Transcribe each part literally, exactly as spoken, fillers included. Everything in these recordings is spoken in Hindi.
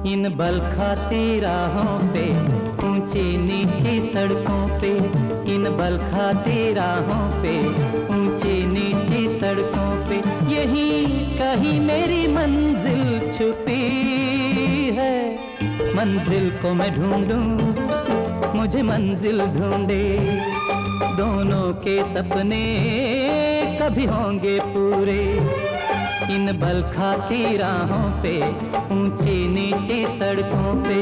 इन बल खाती राहों पे, ऊंची नीची सड़कों पे, इन बल खाती राहों पे, ऊंची नीची सड़कों पे, यही कहीं मेरी मंजिल छुपी है। मंजिल को मैं ढूंढूं, मुझे मंजिल ढूंढे, दोनों के सपने कभी होंगे पूरे। इन बल खाती राहों पे, ऊंची नीची सड़कों पे।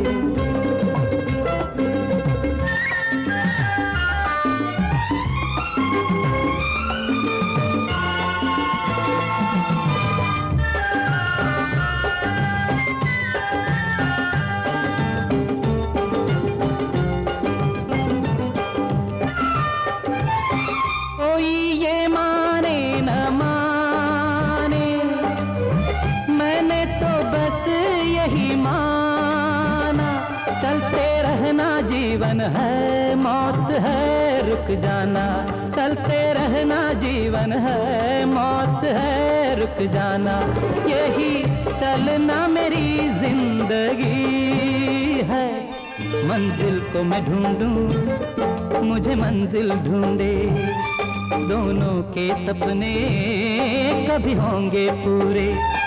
कोई ये माने न माने, मैंने तो बस यही माना, चलते रहना जीवन है, मौत है रुक जाना, चलते रहना जीवन है, मौत है रुक जाना, यही चलना मेरी जिंदगी है। मंजिल को मैं ढूंढूं, मुझे मंजिल ढूंढे, दोनों के सपने कभी होंगे पूरे।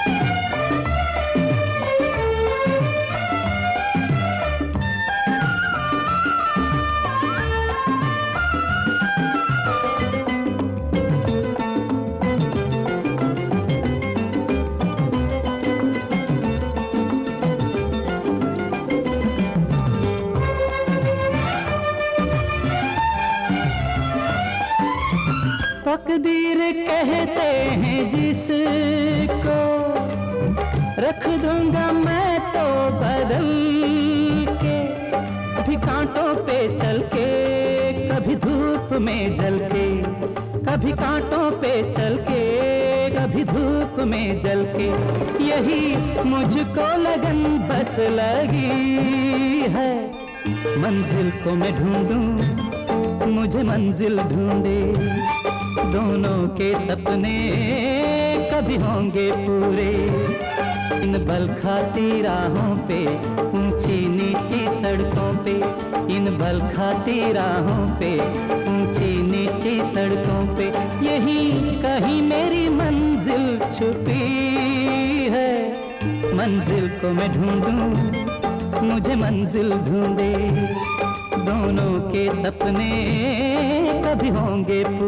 तकदीर कहते हैं जिसको, रख दूंगा मैं तो बदल के, कभी कांटों पे चल के, कभी धूप में जल के, कभी कांटों पे चल के, कभी धूप में जल के, यही मुझको लगन बस लगी है। मंजिल को मैं ढूंढूं, मुझे मंजिल ढूंढे, दोनों के सपने कभी होंगे पूरे। इन बल खाती राहों पे, ऊंची नीची सड़कों पे, इन बल खाती राहों पे, ऊंची नीची सड़कों पे, यही कहीं मेरी मंजिल छुपी है। मंजिल को मैं ढूंढूं, मुझे मंजिल ढूंढे, दोनों के सपने कभी होंगे